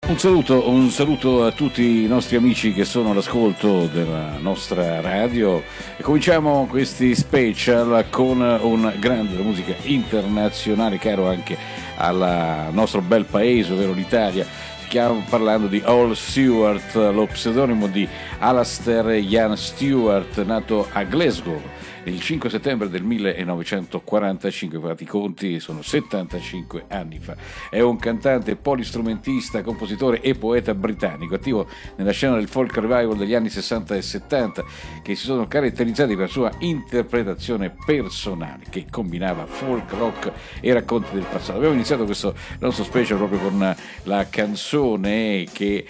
Un saluto a tutti i nostri amici che sono all'ascolto della nostra radio e cominciamo questi special con un grande della musica internazionale caro anche al nostro bel paese, ovvero l'Italia. Stiamo parlando di Al Stewart, lo pseudonimo di Alastair Ian Stewart, nato a Glasgow il 5 settembre del 1945, fatti i conti, sono 75 anni fa. È un cantante, polistrumentista, compositore e poeta britannico, attivo nella scena del folk revival degli anni 60 e 70, che si sono caratterizzati per la sua interpretazione personale, che combinava folk, rock e racconti del passato. Abbiamo iniziato questo nostro special proprio con la canzone che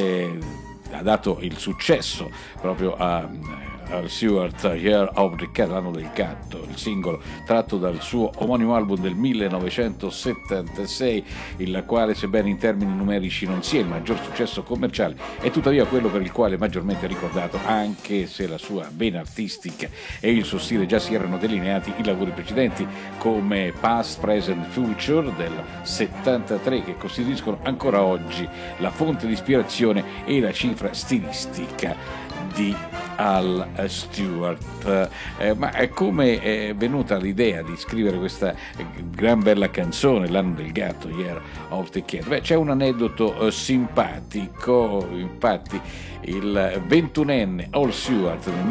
ha dato il successo proprio a Stewart, Year of the Cat, l'anno del gatto, il singolo tratto dal suo omonimo album del 1976, il quale, sebbene in termini numerici non sia il maggior successo commerciale, è tuttavia quello per il quale è maggiormente ricordato, anche se la sua vena artistica e il suo stile già si erano delineati in lavori precedenti come Past, Present, Future del 73, che costituiscono ancora oggi la fonte di ispirazione e la cifra stilistica di Al Stewart. Ma come è venuta l'idea di scrivere questa gran bella canzone, l'anno del gatto, Year of the Cat? Beh, c'è un aneddoto simpatico. Infatti il 21enne Al Stewart nel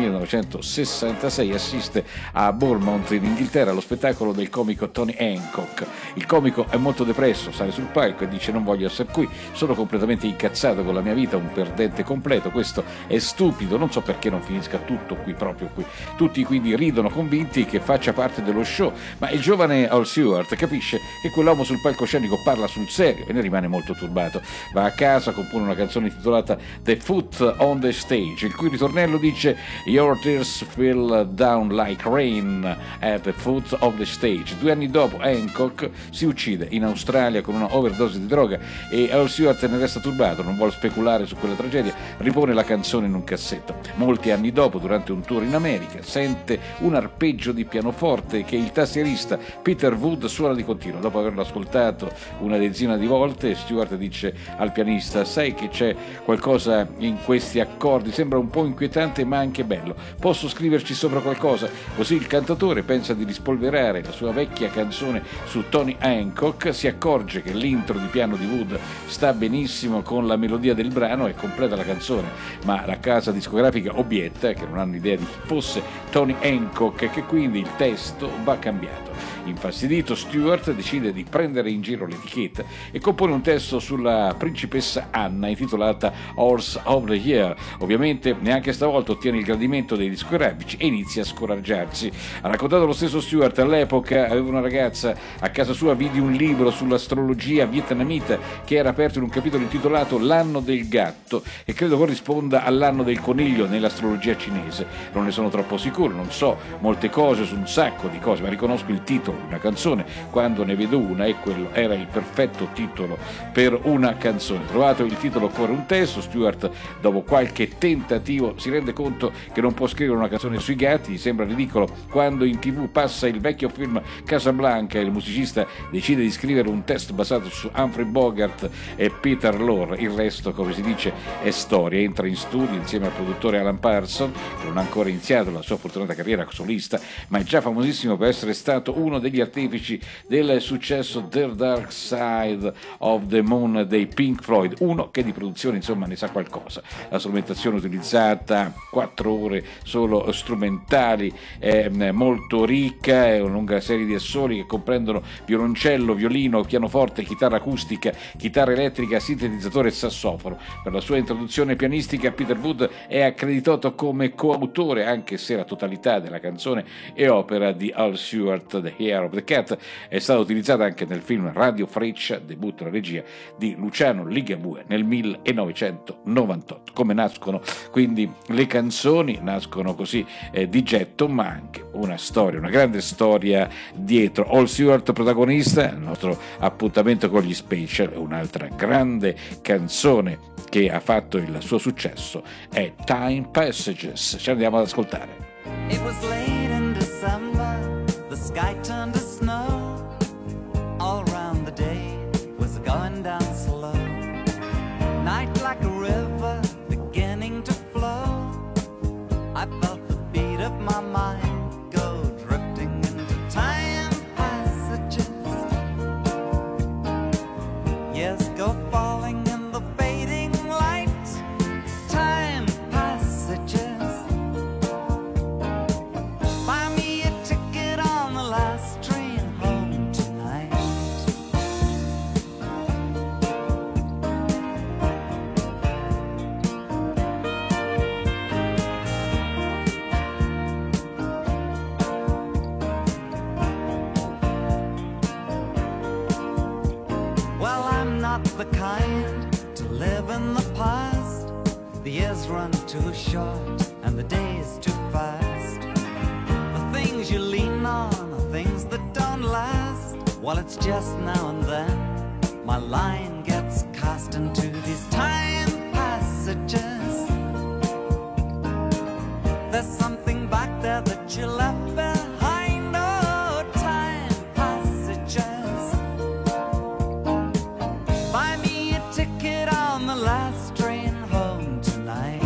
1966 assiste a Bournemouth in Inghilterra allo spettacolo del comico Tony Hancock. Il comico è molto depresso, sale sul palco e dice: non voglio essere qui, sono completamente incazzato con la mia vita, un perdente completo, questo è stupido, non so perché non finisca tutto qui, proprio qui. Tutti quindi ridono convinti che faccia parte dello show, ma il giovane Al Stewart capisce che quell'uomo sul palcoscenico parla sul serio e ne rimane molto turbato. Va a casa, compone una canzone intitolata The Foot on the Stage, il cui ritornello dice: Your tears fell down like rain at the foot of the stage. 2 anni dopo Hancock si uccide in Australia con una overdose di droga e Al Stewart ne resta turbato, non vuole speculare su quella tragedia, ripone la canzone in un cassetto. Molti anni dopo, durante un tour in America, sente un arpeggio di pianoforte che il tastierista Peter Wood suona di continuo. Dopo averlo ascoltato una decina di volte, Stewart dice al pianista: sai che c'è qualcosa in questi accordi, sembra un po' inquietante ma anche bello, posso scriverci sopra qualcosa? Così il cantatore pensa di rispolverare la sua vecchia canzone su Tony Hancock, si accorge che l'intro di piano di Wood sta benissimo con la melodia del brano e completa la canzone, ma la casa discografica obietta che non hanno idea di chi fosse Tony Hancock e che quindi il testo va cambiato. Infastidito, Stewart decide di prendere in giro l'etichetta e compone un testo sulla principessa Anna intitolata Horse of the Year. Ovviamente neanche stavolta ottiene il gradimento dei discografici e inizia a scoraggiarsi. Ha raccontato lo stesso Stewart: all'epoca aveva una ragazza a casa sua, vidi un libro sull'astrologia vietnamita che era aperto in un capitolo intitolato L'anno del gatto e credo corrisponda all'anno del coniglio nell'astrologia cinese. Non ne sono troppo sicuro, non so molte cose su un sacco di cose, ma riconosco il titolo di una canzone quando ne vedo una e quello era il perfetto titolo per una canzone. Trovato il titolo, occorre un testo. Stewart, dopo qualche tentativo, si rende conto che non può scrivere una canzone sui gatti. Gli sembra ridicolo quando in TV passa il vecchio film Casablanca e il musicista decide di scrivere un testo basato su Humphrey Bogart e Peter Lorre. Il resto, come si dice, è storia. Entra in studio insieme al produttore Alan Parsons, che non ha ancora iniziato la sua fortunata carriera solista, ma è già famosissimo per essere stato uno degli artefici del successo The Dark Side of the Moon dei Pink Floyd, uno che di produzione insomma ne sa qualcosa. La strumentazione utilizzata, 4 ore solo strumentali, è molto ricca, è una lunga serie di assoli che comprendono violoncello, violino, pianoforte, chitarra acustica, chitarra elettrica, sintetizzatore e sassofono. Per la sua introduzione pianistica Peter Wood è accreditato come coautore, anche se la totalità della canzone è opera di Al Stewart. The Year of the Cat è stata utilizzata anche nel film Radio Freccia, debutto alla regia di Luciano Ligabue nel 1998. Come nascono quindi le canzoni? Nascono così di getto, ma anche una storia, una grande storia dietro. Al Stewart protagonista, il nostro appuntamento con gli special, un'altra grande canzone che ha fatto il suo successo è Time Passages. Ci andiamo ad ascoltare. It was late in December, the sky turned to snow. All around the day was going down slow. run too short and the days too fast. The things you lean on are things that don't last. Well, it's just now and then my line gets cast into these time passages. There's something back there that you left behind. Oh, time passages. Buy me a ticket on the last train home tonight.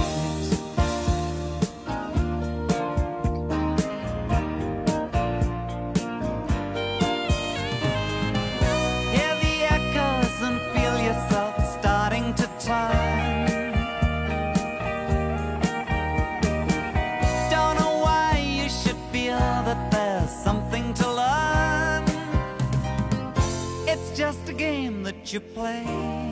Hear the echoes and feel yourself starting to turn. Don't know why you should feel that there's something to learn. It's just a game that you play.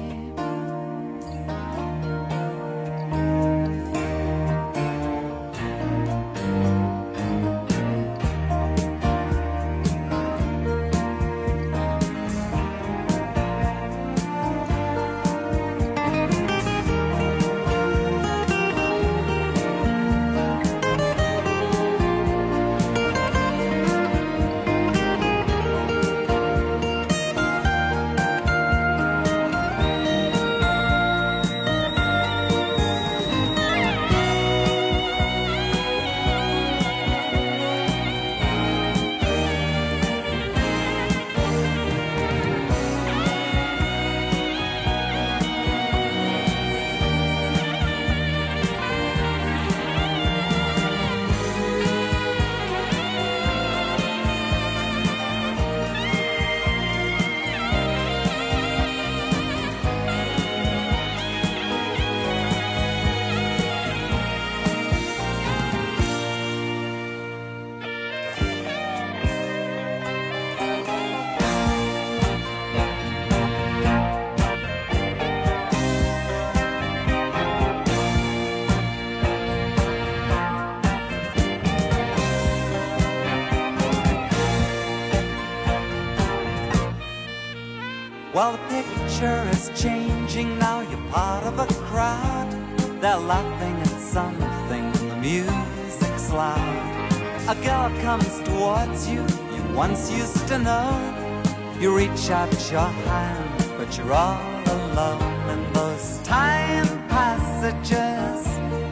Well, the picture is changing now. You're part of a crowd. They're laughing at something. The music's loud. A girl comes towards you. You once used to know. You reach out your hand, but you're all alone in those time passages.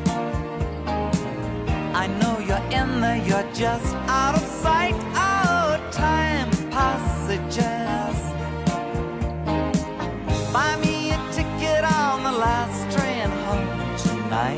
I know you're in there. You're just out of sight. Oh, time passages. Buy me a ticket on the last train home tonight.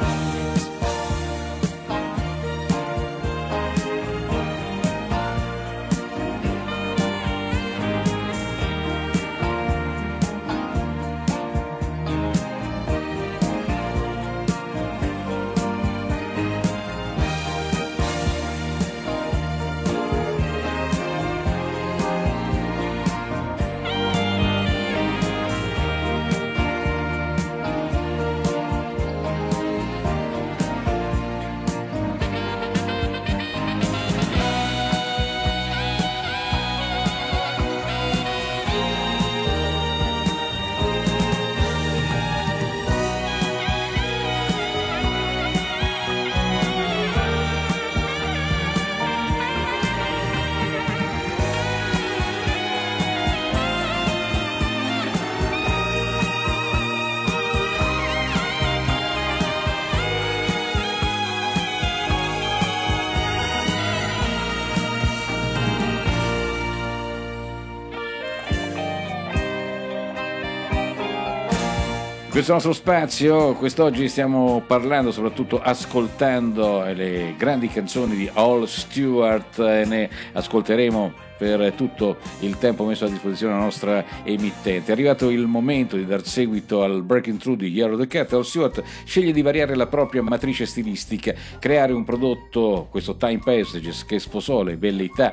Questo nostro spazio, quest'oggi stiamo parlando, soprattutto ascoltando le grandi canzoni di Al Stewart, e ne ascolteremo per tutto il tempo messo a disposizione della nostra emittente. È arrivato il momento di dar seguito al Breaking Through di Year of the Cat. Al Stewart sceglie di variare la propria matrice stilistica, creare un prodotto, questo Time Passages, che sposò le velleità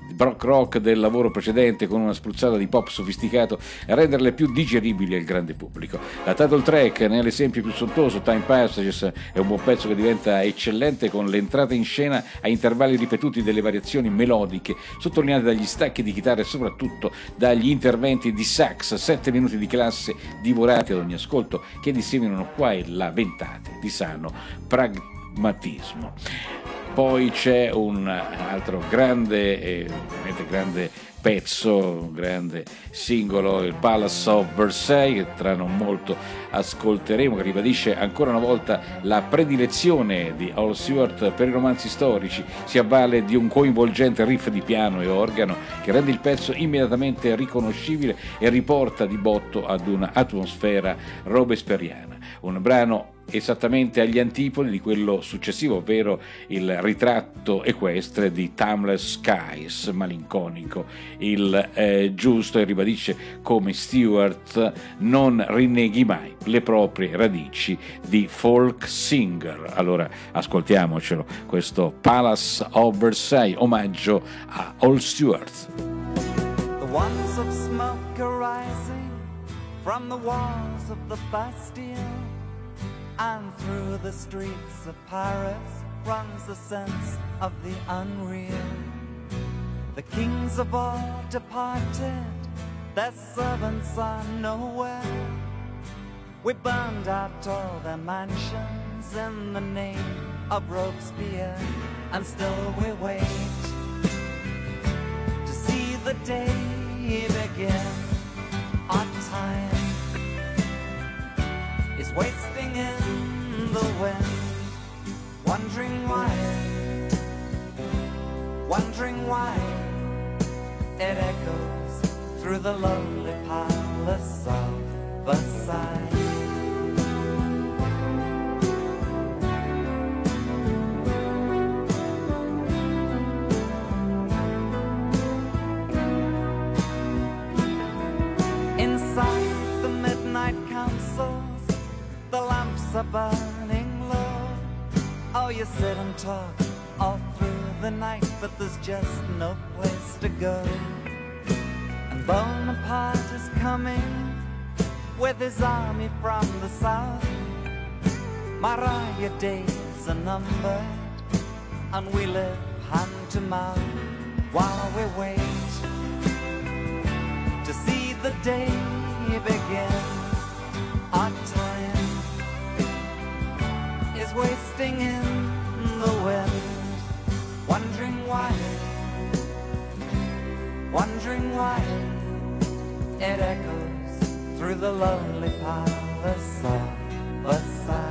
rock del lavoro precedente con una spruzzata di pop sofisticato a renderle più digeribili al grande pubblico. La title track, nell'esempio più sontuoso, Time Passages, è un buon pezzo che diventa eccellente con l'entrata in scena a intervalli ripetuti delle variazioni melodiche sottolineate dagli stacchi di chitarra e soprattutto dagli interventi di sax, 7 minuti di classe divorati ad ogni ascolto che disseminano qua e là ventate di sano pragmatismo. Poi c'è un altro grande pezzo, un grande singolo, il Palace of Versailles, che tra non molto ascolteremo, che ribadisce ancora una volta la predilezione di Al Stewart per i romanzi storici. Si avvale di un coinvolgente riff di piano e organo che rende il pezzo immediatamente riconoscibile e riporta di botto ad un'atmosfera robespierriana. Un brano esattamente agli antipodi di quello successivo, ovvero il ritratto equestre di Timeless Skies, malinconico, il giusto, e ribadisce come Stewart non rinneghi mai le proprie radici di folk singer. Allora ascoltiamocelo, questo Palace of Versailles, omaggio a Al Stewart. The ones of smoke arising from the walls of the Bastille, and through the streets of Paris runs the sense of the unreal. The kings of all departed, their servants are nowhere. We burned out all their mansions in the name of Robespierre, and still we wait to see the day begin. Our time is wasting in the wind, wondering why it echoes through the lonely palace of Versailles. Inside the midnight councils, the lamps are burning low. Oh, you sit and talk all through the night, but there's just no place to go. And Bonaparte is coming with his army from the south. Marat, your days are numbered, and we live hand to mouth while we wait to see the day begin. Our time is wasting in the wind, wondering why it echoes through the lonely palace of Versailles.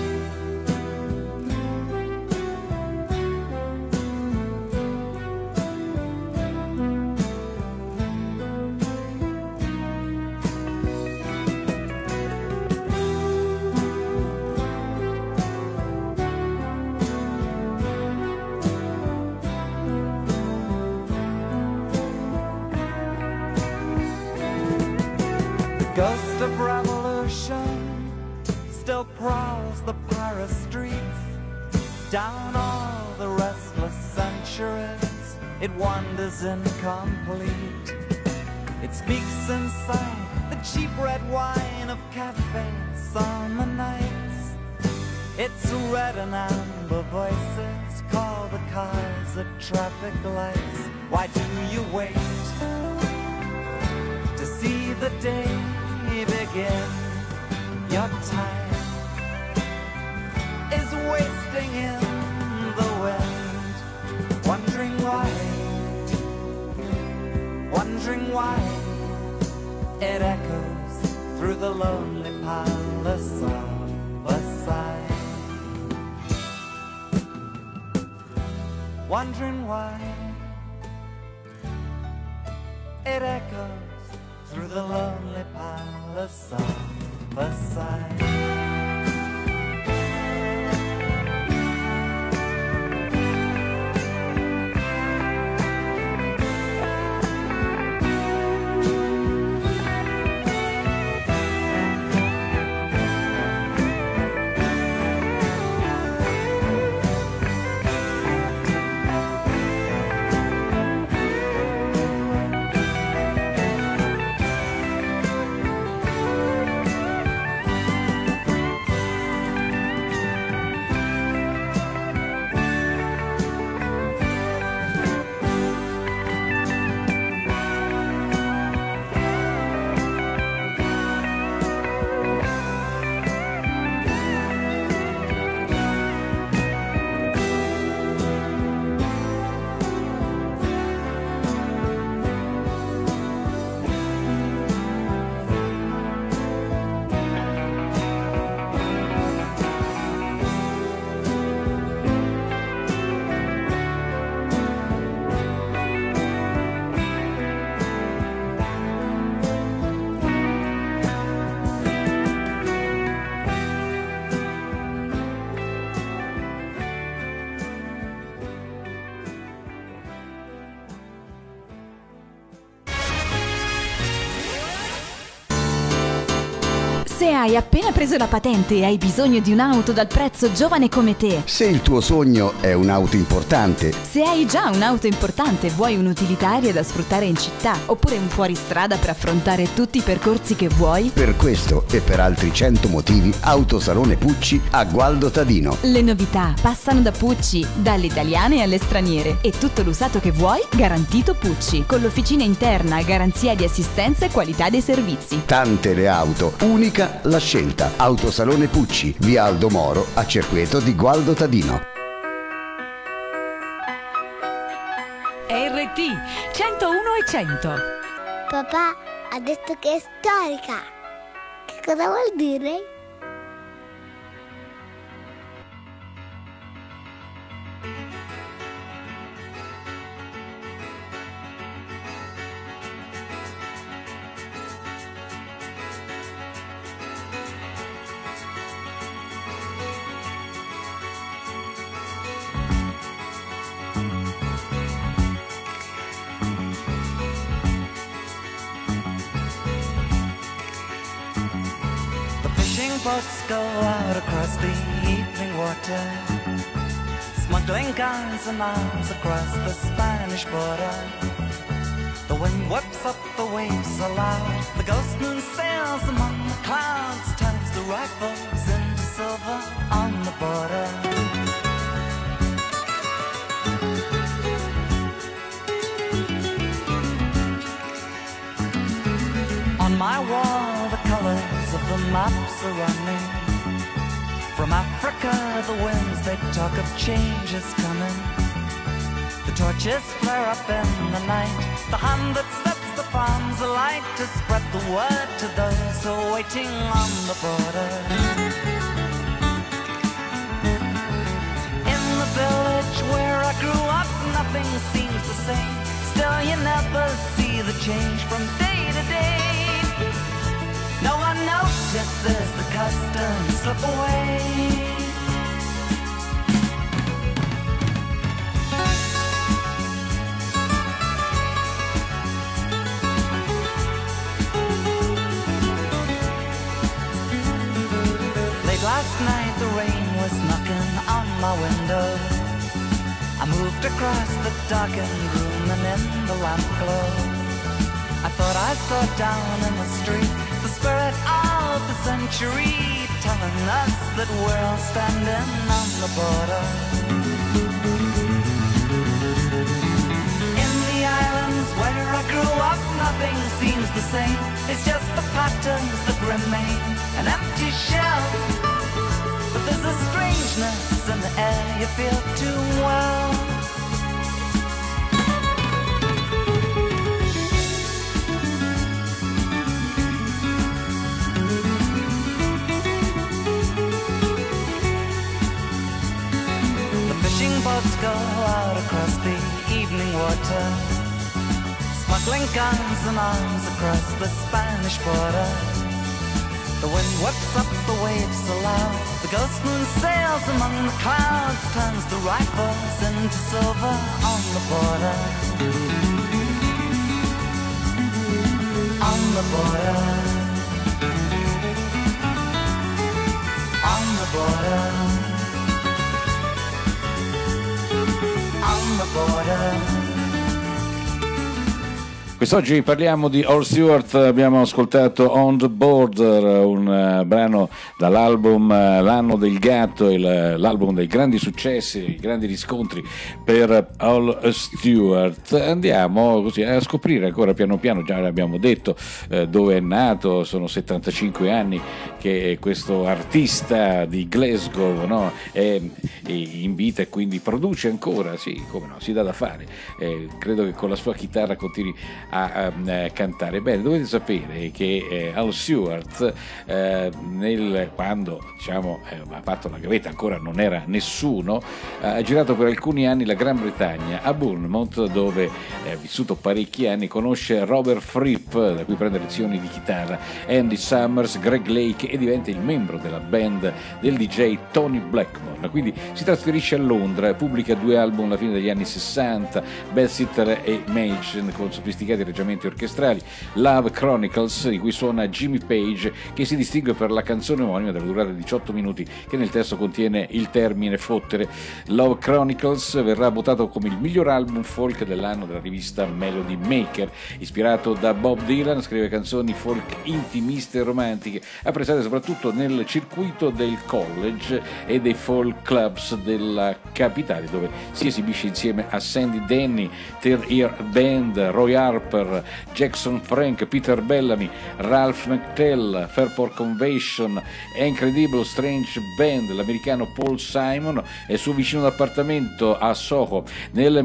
Ghost of revolution still prowls the Paris streets. Down all the restless centuries, it wanders incomplete. It speaks inside the cheap red wine of cafe summer nights. Its red and amber voices call the cars at traffic lights. Why do you wait to see the day begin? Your time is wasting in the wind, wondering why it echoes through the lonely palace of Versailles. Wondering why it echoes through the lonely palace of Versailles. Se hai appena preso la patente e hai bisogno di un'auto dal prezzo giovane come te. Se il tuo sogno è un'auto importante. Se hai già un'auto importante e vuoi un'utilitaria da sfruttare in città, oppure un fuoristrada per affrontare tutti i percorsi che vuoi. Per questo e per altri 100 motivi, Autosalone Pucci a Gualdo Tadino. Le novità passano da Pucci, dalle italiane alle straniere, e tutto l'usato che vuoi garantito Pucci, con l'officina interna, garanzia di assistenza e qualità dei servizi. Tante le auto, unica la scelta. Autosalone Pucci, via Aldo Moro, a Cerqueto di Gualdo Tadino. RT 101 e 100. Papà ha detto che è storica. Che cosa vuol dire? Boats go out across the evening water, smuggling guns and arms across the Spanish border. The wind whips up the waves aloud, the ghost moon sails among the clouds, turns the rifles into silver on the border. On my wall the colors of the maps are running. From Africa the winds they talk of change is coming. The torches flare up in the night, the hand that sets the palms alight to spread the word to those who are waiting on the border. In the village where I grew up nothing seems the same. Still you never see the change from day to day. No one notices the customs slip away. Late last night the rain was knocking on my window. I moved across the darkened room and in the lamp glow I thought I saw down in the street the spirit of the century, telling us that we're all standing on the border. In the islands where I grew up, nothing seems the same. It's just the patterns that remain, an empty shell. But there's a strangeness in the air you feel too well. Boats go out across the evening water, smuggling guns and arms across the Spanish border. The wind whips up the waves aloud, the ghost moon sails among the clouds, turns the rifles into silver on the border. On the border. On the border. On the border. Quest'oggi parliamo di Al Stewart, abbiamo ascoltato On the Border, un brano dall'album L'anno del gatto, l'album dei grandi successi, i grandi riscontri per Al Stewart. Andiamo così a scoprire ancora piano piano, già l'abbiamo detto, dove è nato. Sono 75 anni che questo artista di Glasgow, no, è in vita e quindi produce ancora, sì, come no, si dà da fare. Credo che con la sua chitarra continui a cantare. Bene, dovete sapere che Al Stewart quando diciamo ha fatto la gavetta, ancora non era nessuno, ha girato per alcuni anni la Gran Bretagna, a Bournemouth, dove ha vissuto parecchi anni. Conosce Robert Fripp, da cui prende lezioni di chitarra, Andy Summers, Greg Lake, e diventa il membro della band del DJ Tony Blackmore. Quindi si trasferisce a Londra, pubblica 2 album alla fine degli anni 60, Bell Sitter e Machen, con sofisticati svariati arrangiamenti orchestrali. Love Chronicles, di cui suona Jimmy Page, che si distingue per la canzone omonima della durata di 18 minuti che nel testo contiene il termine fottere. Love Chronicles verrà votato come il miglior album folk dell'anno dalla rivista Melody Maker. Ispirato da Bob Dylan, scrive canzoni folk intimiste e romantiche, apprezzate soprattutto nel circuito del college e dei folk clubs della capitale, dove si esibisce insieme a Sandy Denny, Third Ear Band, Roy Harper, Jackson Frank, Peter Bellamy, Ralph McTell, Fairport Convention, Incredible Strange Band, l'americano Paul Simon e il suo vicino d'appartamento a Soho. Nel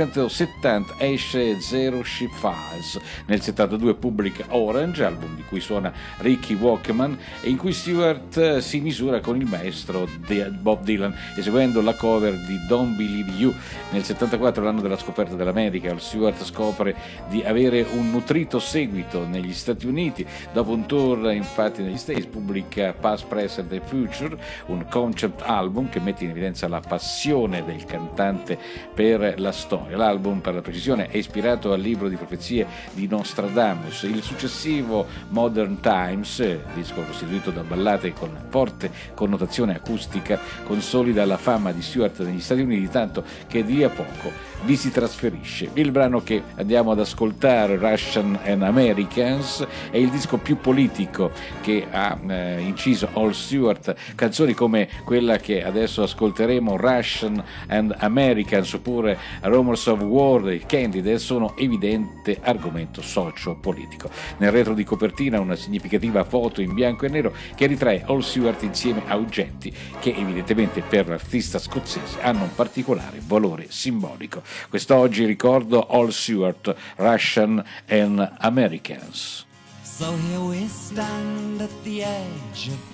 1970 esce Zero Ship Files, nel 72 pubblica Orange, album di cui suona Ricky Wakeman e in cui Stewart si misura con il maestro Bob Dylan, eseguendo la cover di Don't Believe You. Nel 74, l'anno della scoperta dell'America, Stewart scopre di avere un nutrito seguito negli Stati Uniti. Dopo un tour infatti negli States pubblica Past, Present and Future, un concept album che mette in evidenza la passione del cantante per la storia. L'album, per la precisione, è ispirato al libro di profezie di Nostradamus. Il successivo Modern Times, disco costituito da ballate con forte connotazione acustica, consolida la fama di Stewart negli Stati Uniti, tanto che di a poco vi si trasferisce. Il brano che andiamo ad ascoltare, Russian and Americans, è il disco più politico che ha inciso Al Stewart. Canzoni come quella che adesso ascolteremo, Russian and Americans, oppure Rumors of War dei Candidate, sono evidente argomento socio-politico. Nel retro di copertina una significativa foto in bianco e nero che ritrae Al Stewart insieme a oggetti che evidentemente per l'artista scozzese hanno un particolare valore simbolico. Quest'oggi ricordo Al Stewart, Russian and Americans. So here we stand at the edge of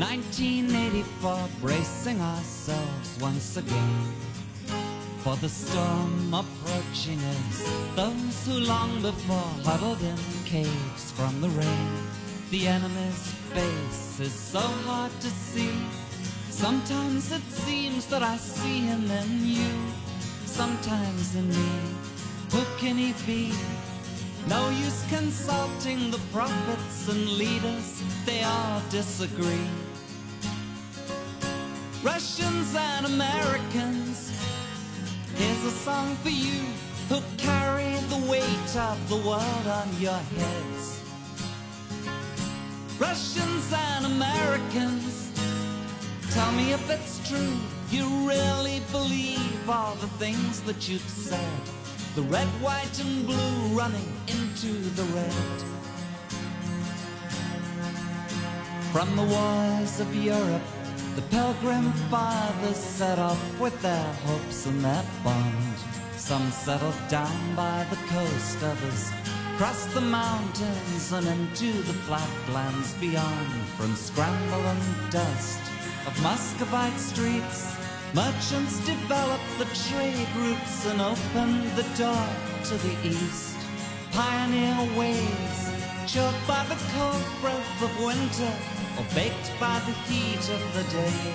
1984, bracing ourselves once again for the storm approaching us. Those who long before huddled in caves from the rain. The enemy's face is so hard to see. Sometimes it seems that I see him in you, sometimes in me. Who can he be? No use consulting the prophets and leaders, they all disagree. Russians and Americans, here's a song for you who carry the weight of the world on your heads. Russians and Americans, tell me if it's true, you really believe all the things that you've said. The red, white and blue running into the red. From the wars of Europe, the Pilgrim Fathers set off with their hopes and their bond. Some settled down by the coast, others crossed the mountains and into the flatlands beyond. From scramble and dust of Muscovite streets, merchants developed the trade routes and opened the door to the east. Pioneer ways, choked by the cold breath of winter, or baked by the heat of the day.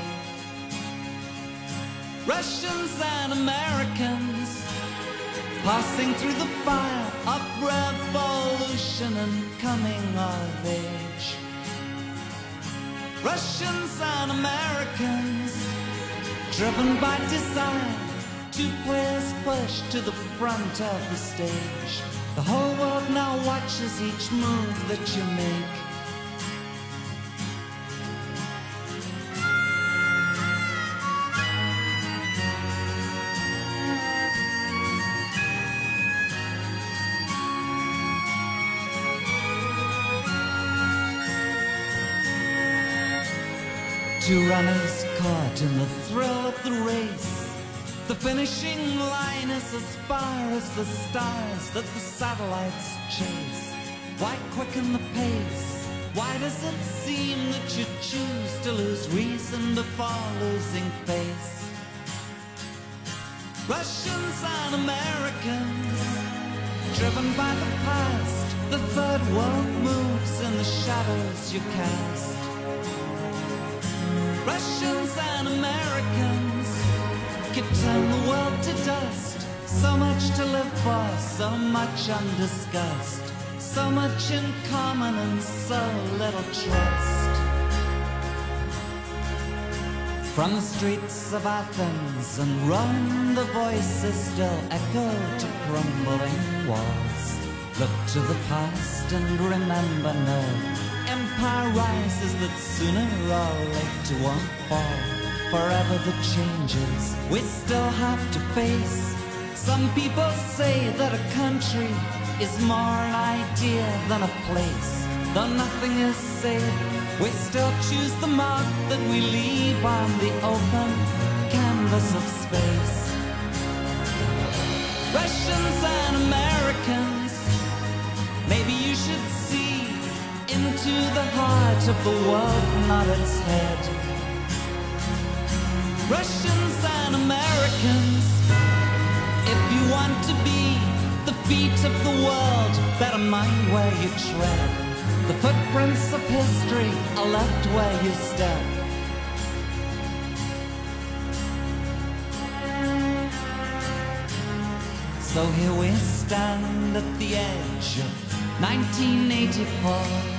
Russians and Americans, passing through the fire of revolution and coming of age. Russians and Americans, driven by desire, two players push to the front of the stage. The whole world now watches each move that you make. Two runners caught in the thrill of the race. The finishing line is as far as the stars that the satellites chase. Why quicken the pace? Why does it seem that you choose to lose reason before losing face? Russians and Americans, driven by the past, the third world moves in the shadows you cast. Russians and Americans could turn the world to dust, So much to live for, so much undiscussed, so much in common and so little trust. From the streets of Athens and Rome, the voices still echo to crumbling walls. Look to the past and remember no empire rises that sooner or later won't fall. Forever the changes we still have to face. Some people say that a country is more an idea than a place. Though nothing is safe, we still choose the mark that we leave on the open canvas of space. Russians and Americans, maybe you should see into the heart of the world, not its head. Russians and Americans, if you want to be the feet of the world, better mind where you tread. The footprints of history are left where you step. So here we stand at the edge of 1984.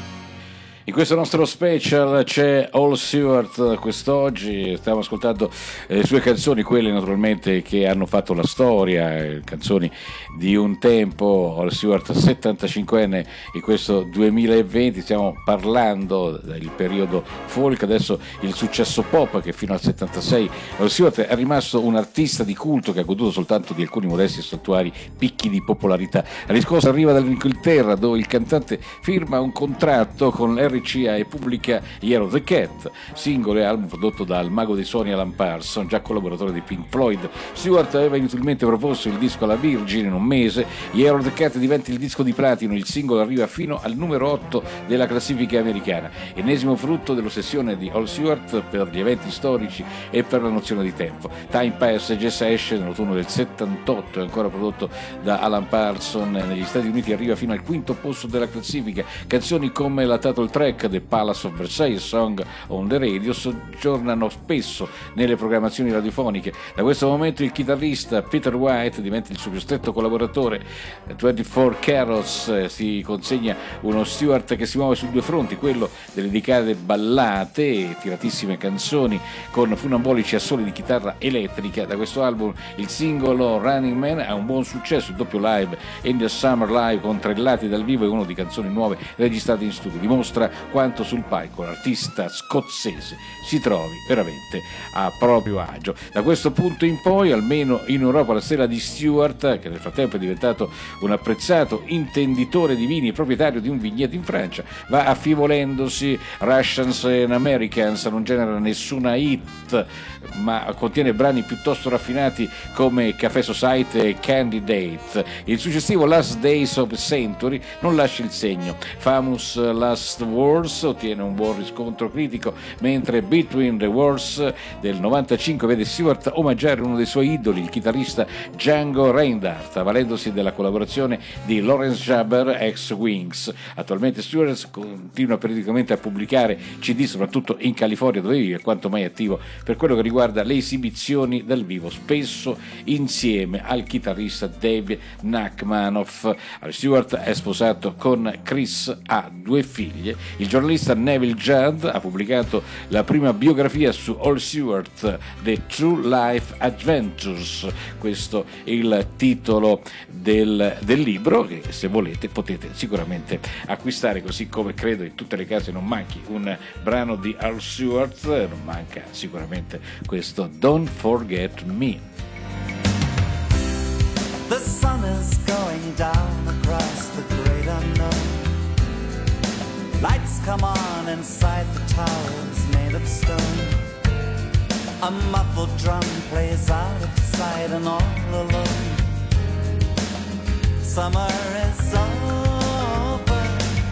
In questo nostro special c'è Al Stewart quest'oggi, stiamo ascoltando le sue canzoni, quelle naturalmente che hanno fatto la storia, canzoni di un tempo. Al Stewart 75enne in questo 2020, stiamo parlando del periodo folk, adesso il successo pop che fino al 76 Al Stewart è rimasto un artista di culto che ha goduto soltanto di alcuni modesti e saltuari picchi di popolarità. La riscossa arriva dall'Inghilterra, dove il cantante firma un contratto con RCA e pubblica Year of the Cat, singolo e album prodotto dal mago dei suoni Alan Parsons, già collaboratore di Pink Floyd. Stewart aveva inutilmente proposto il disco alla Virgin in un mese. Year of the Cat diventa il disco di platino, il singolo arriva fino al numero 8 della classifica americana, ennesimo frutto dell'ossessione di Al Stewart per gli eventi storici e per la nozione di tempo. Time Passage esce nell'autunno del 78, è ancora prodotto da Alan Parsons. Negli Stati Uniti arriva fino al quinto posto della classifica. Canzoni come la title track The Palace of Versailles, Song on the Radio, soggiornano spesso nelle programmazioni radiofoniche. Da questo momento il chitarrista Peter White diventa il suo più stretto collaboratore. 24 Carols si consegna uno Stewart che si muove su due fronti, quello delle dedicate ballate e tiratissime canzoni con funambolici assoli di chitarra elettrica. Da questo album il singolo Running Man ha un buon successo, il doppio live In the Summer Live con trellati dal vivo e uno di canzoni nuove registrate in studio dimostra quanto sul palco l'artista scozzese si trovi veramente a proprio agio. Da questo punto in poi, almeno in Europa, la stella di Stewart, che nel frattempo è diventato un apprezzato intenditore di vini e proprietario di un vigneto in Francia, va affievolendosi. Russians and Americans non genera nessuna hit, ma contiene brani piuttosto raffinati come Café Society e Candidate. Il successivo Last Days of Century non lascia il segno. Famous Last Wars ottiene un buon riscontro critico, mentre Between the Wars del 95 vede Stewart omaggiare uno dei suoi idoli, il chitarrista Django Reinhardt, avvalendosi della collaborazione di Lawrence Jabber ex Wings. Attualmente Stewart continua periodicamente a pubblicare CD, soprattutto in California, dove vive, quanto mai attivo per quello che riguarda le esibizioni dal vivo, spesso insieme al chitarrista Dave Nachmanoff. Stewart è sposato con Chris, ha due figlie. Il giornalista Neville Judd ha pubblicato la prima biografia su Al Stewart, The True Life Adventures. Questo è il titolo del libro, che se volete potete sicuramente acquistare, così come credo in tutte le case non manchi un brano di Al Stewart, non manca sicuramente questo Don't Forget Me. The sun is going down across the great unknown. Lights come on inside the towers made of stone. A muffled drum plays out of sight and all alone. Summer is over.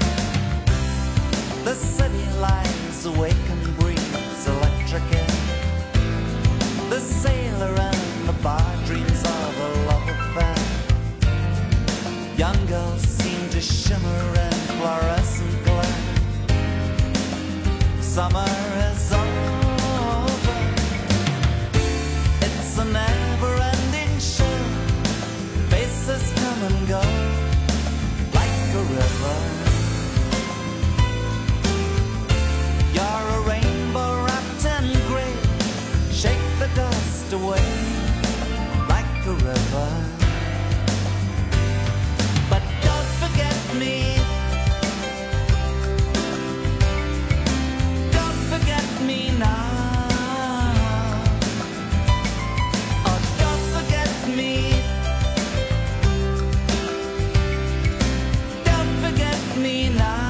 The city lies awake and breathes electric air. The sailor and the bar dreams of a love affair. Young girls seem to shimmer in fluorescent glare. Summer is over. It's a never-ending show. dust away like a river. But don't forget me. Don't forget me now. Oh, don't forget me. Don't forget me now.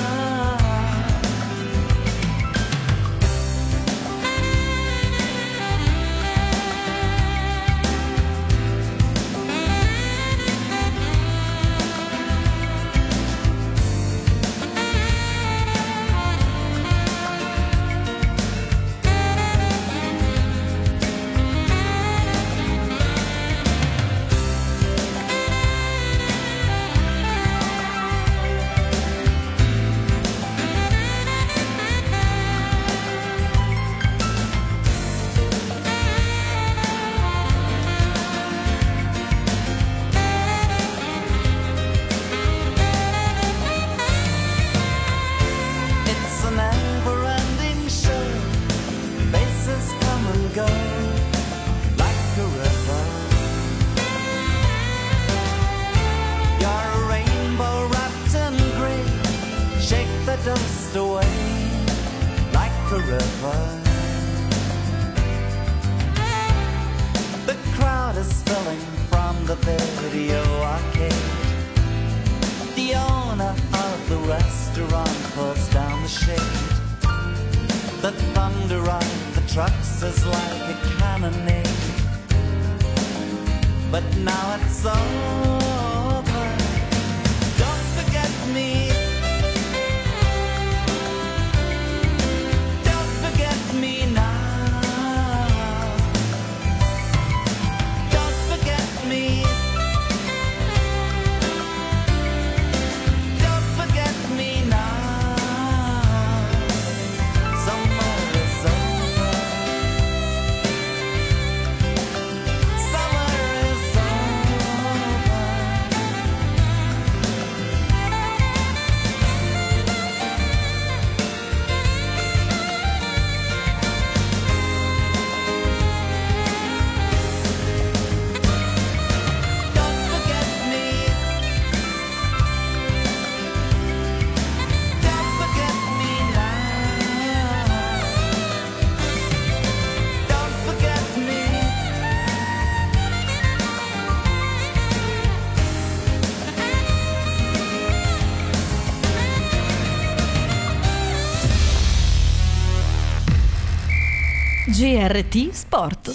Dust away like a river. The crowd is filling from the video arcade. The owner of the restaurant pulls down the shade. The thunder of the trucks is like a cannonade. But now it's over. Don't forget me. GRT Sport.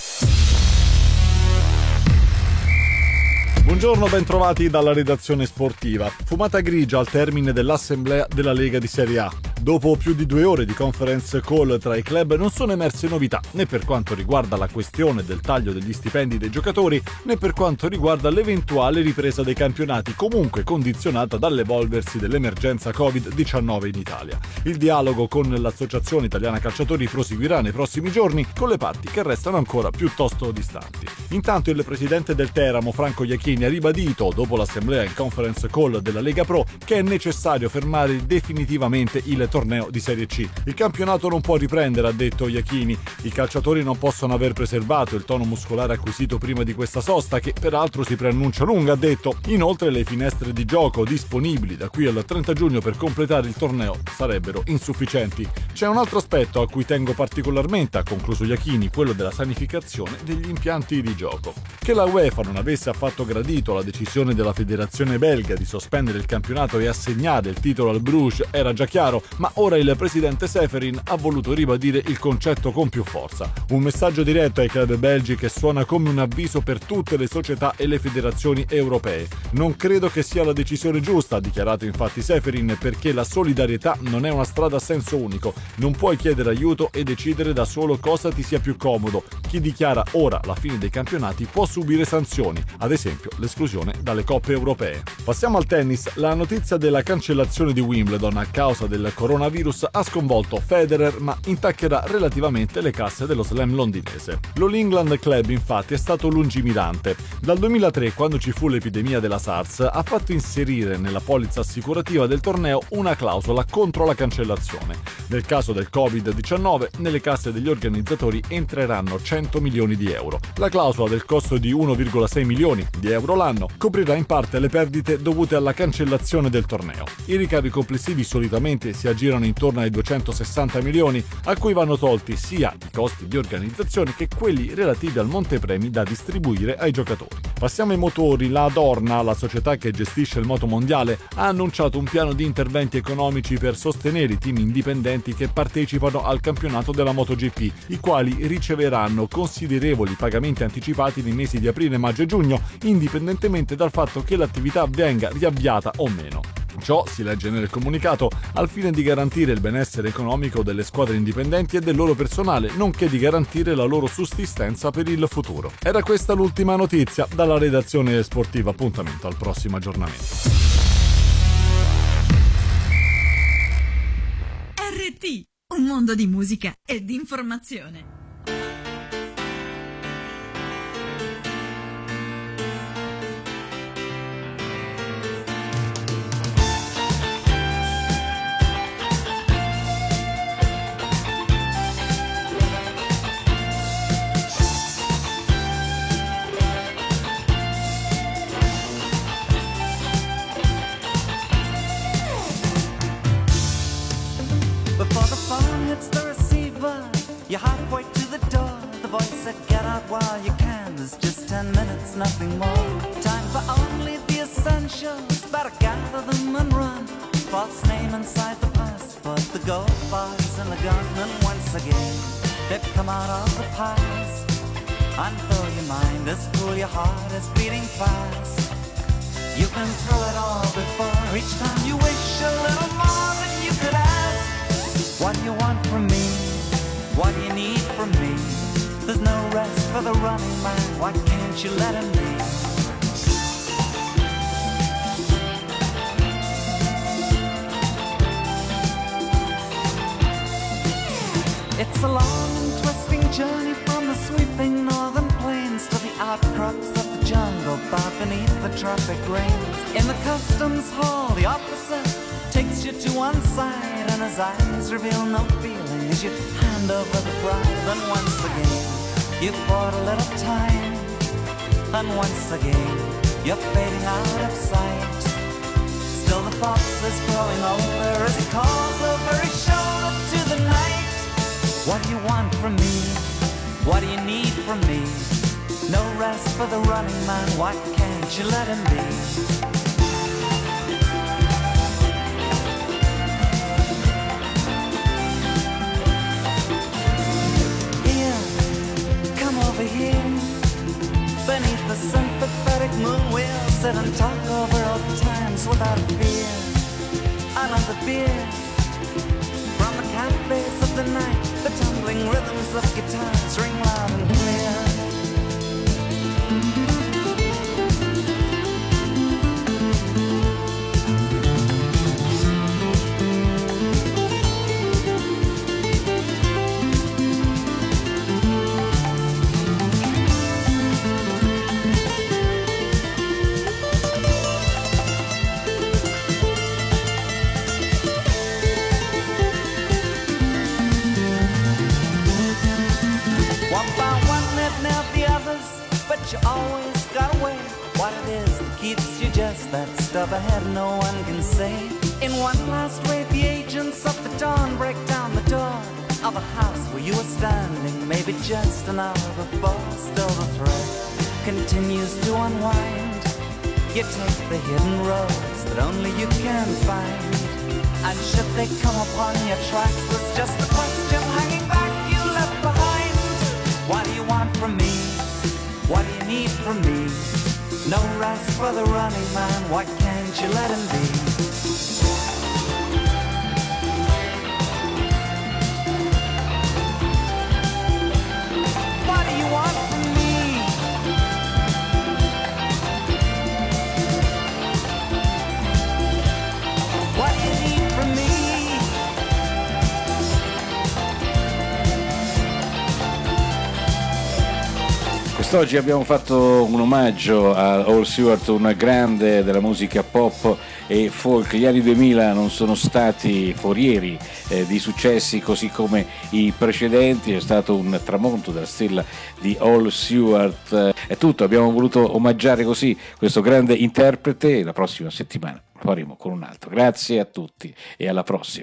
Buongiorno, bentrovati dalla redazione sportiva. Fumata grigia al termine dell'assemblea della Lega di Serie A. Dopo più di 2 ore di conference call tra i club non sono emerse novità né per quanto riguarda la questione del taglio degli stipendi dei giocatori né per quanto riguarda l'eventuale ripresa dei campionati, comunque condizionata dall'evolversi dell'emergenza Covid-19 in Italia. Il dialogo con l'Associazione Italiana Calciatori proseguirà nei prossimi giorni con le parti che restano ancora piuttosto distanti. Intanto il presidente del Teramo, Franco Iachini, ha ribadito dopo l'assemblea in conference call della Lega Pro che è necessario fermare definitivamente il torneo di Serie C. Il campionato non può riprendere, ha detto Iachini. I calciatori non possono aver preservato il tono muscolare acquisito prima di questa sosta, che peraltro si preannuncia lunga, ha detto. Inoltre le finestre di gioco disponibili da qui al 30 giugno per completare il torneo sarebbero insufficienti. C'è un altro aspetto a cui tengo particolarmente, ha concluso Iachini, quello della sanificazione degli impianti di gioco. Che la UEFA non avesse affatto gradito la decisione della federazione belga di sospendere il campionato e assegnare il titolo al Bruges era già chiaro, ma ora il presidente Seferin ha voluto ribadire il concetto con più forza. Un messaggio diretto ai club belgi che suona come un avviso per tutte le società e le federazioni europee. Non credo che sia la decisione giusta, ha dichiarato infatti Seferin, perché la solidarietà non è una strada a senso unico. Non puoi chiedere aiuto e decidere da solo cosa ti sia più comodo. Chi dichiara ora la fine dei campionati può subire sanzioni, ad esempio l'esclusione dalle coppe europee. Passiamo al tennis. La notizia della cancellazione di Wimbledon a causa del coronavirus ha sconvolto Federer, ma intaccherà relativamente le casse dello slam londinese. L'All England Club infatti è stato lungimirante. Dal 2003, quando ci fu l'epidemia della SARS, ha fatto inserire nella polizza assicurativa del torneo una clausola contro la cancellazione. Nel caso del Covid-19, nelle casse degli organizzatori entreranno 100 milioni di euro. La clausola del costo di 1,6 milioni di euro l'anno coprirà in parte le perdite dovute alla cancellazione del torneo. I ricavi complessivi solitamente si aggirano intorno ai 260 milioni, a cui vanno tolti sia i costi di organizzazione che quelli relativi al montepremi da distribuire ai giocatori. Passiamo ai motori. La Dorna, la società che gestisce il moto mondiale, ha annunciato un piano di interventi economici per sostenere i team indipendenti che partecipano al campionato della MotoGP, i quali riceveranno considerevoli pagamenti anticipati nei mesi di aprile, maggio e giugno, indipendentemente dal fatto che l'attività venga riavviata o meno. Ciò, si legge nel comunicato, al fine di garantire il benessere economico delle squadre indipendenti e del loro personale, nonché di garantire la loro sussistenza per il futuro. Era questa l'ultima notizia dalla redazione sportiva. Appuntamento al prossimo aggiornamento. RT, un mondo di musica e di informazione. Before the phone hits the receiver, you're halfway to the door. The voice said, get out while you can. There's just 10 minutes, nothing more. Time for only the essentials. Better gather them and run. False name inside the passport, the gold bars and the gun. And once again, they've come out of the past. And though your mind is cool, your heart is beating fast. You've been through it all before. Each time you wish a little more than you could ask. What do you want from me? What do you need from me? There's no rest for the running man. Why can't you let him be? It's a long and twisting journey from the sweeping northern plains to the outcrops of the jungle far beneath the tropic rains. In the customs hall, the officer takes you to one side and his eyes reveal no feeling as you hand over the prize. And once again, you've bought a little time. And once again, you're fading out of sight. Still the fox is growing older as he calls over his shoulder to the night. What do you want from me? What do you need from me? No rest for the running man. Why can't you let him be? Over here, beneath the sympathetic moon, we'll sit and talk over old times without fear. Another beer from the cafes of the night, the tumbling rhythms of guitars ring loud and clear. You always got away. What it is that keeps you just that step ahead, no one can say. In one last wave, the agents of the dawn break down the door of a house where you were standing, maybe just an hour before. Still the thread continues to unwind. You take the hidden roads that only you can find. And should they come upon your tracks, there's just a question hanging back you left behind. What do you want from me? What do you need from me? No rest for the running man. Why can't you let him be? What do you want from me? What do you need from me? Quest'oggi abbiamo fatto un omaggio a Al Stewart, un grande della musica pop e folk. Gli anni 2000 non sono stati forieri di successi così come i precedenti, è stato un tramonto della stella di Al Stewart. È tutto, abbiamo voluto omaggiare così questo grande interprete e la prossima settimana lo faremo con un altro. Grazie a tutti e alla prossima.